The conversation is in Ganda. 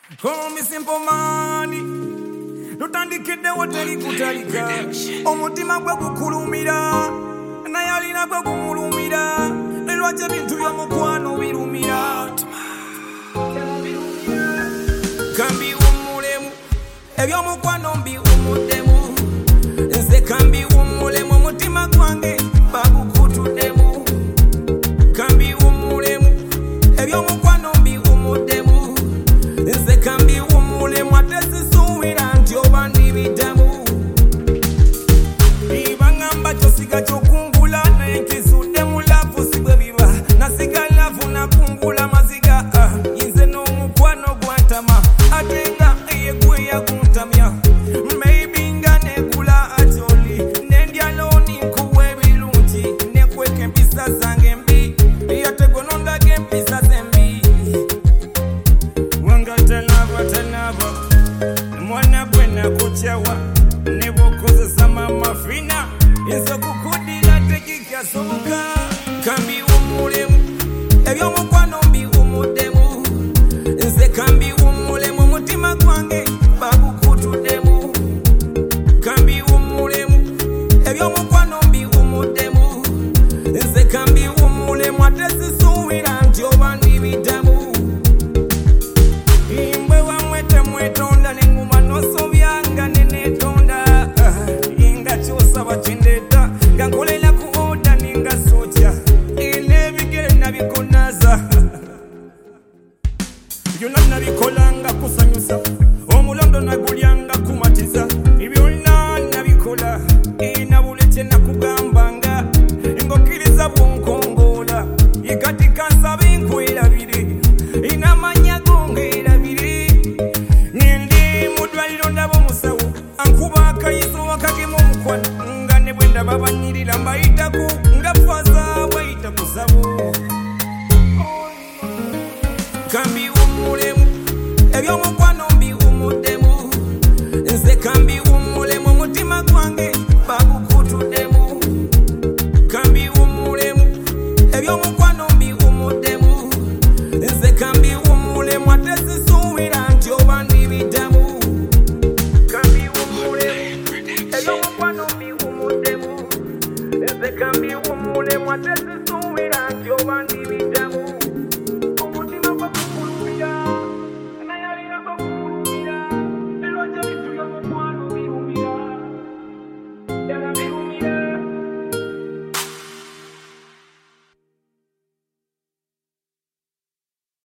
Call me simple money. Lutandikidde woteri kutalika. Omutima gwe gukulumira. Nayalina gwe gumulumira. Nelwaki ebintu by'omukwano birumira. Kambi wumulemu. Ebyomukwano mbiwumuddemu. Nze kambi wumulemu. Omutima gwange bagukutuddemu. Kambi wumulemu. Ebyomukwano mbiwumuddemu. Nze kambi wumulemu. Ate sisuubira nti oba ndibiddamu. Ibangamba kyosiga kyokungula naye nkisudde mu laavu si bwe biba. Nasiga laavu nakungula maziga. Nze n'omukwano gwantama. Ate nga ye gwe yaguntamya. Maybe nga negula atoli. Nendya looni nkuwa ebirungi. Nekweka empisa zange mbi. Ate gwe nondaga empisa zembi. Wanga talaba. Mwana gwe nakukyawa. Ne bw'okozesa mama fina. Nze kukudira tekikyasoboka. Kambi wumulemu. Ebyomukwano mbiwumuddemu. Nze kambi wumulemu. Omutima gwange bagukutuddemu. Kambi wumulemu. Ebyomukwano mbiwumuddemu. Nze kambi wumulemu. Ate sisuubira nti oba ndibiddamu. Imbwe wamwe temwetonda n'enguma n'osobyanga neneetonda. Nga kyosaba kindeeta nga nkolera ku oda ninga sotya. N'ebigere nabikonaza. Byonna nabikolanga kusanyusa. Omulondo nagulyanga kumatiza. Ibyo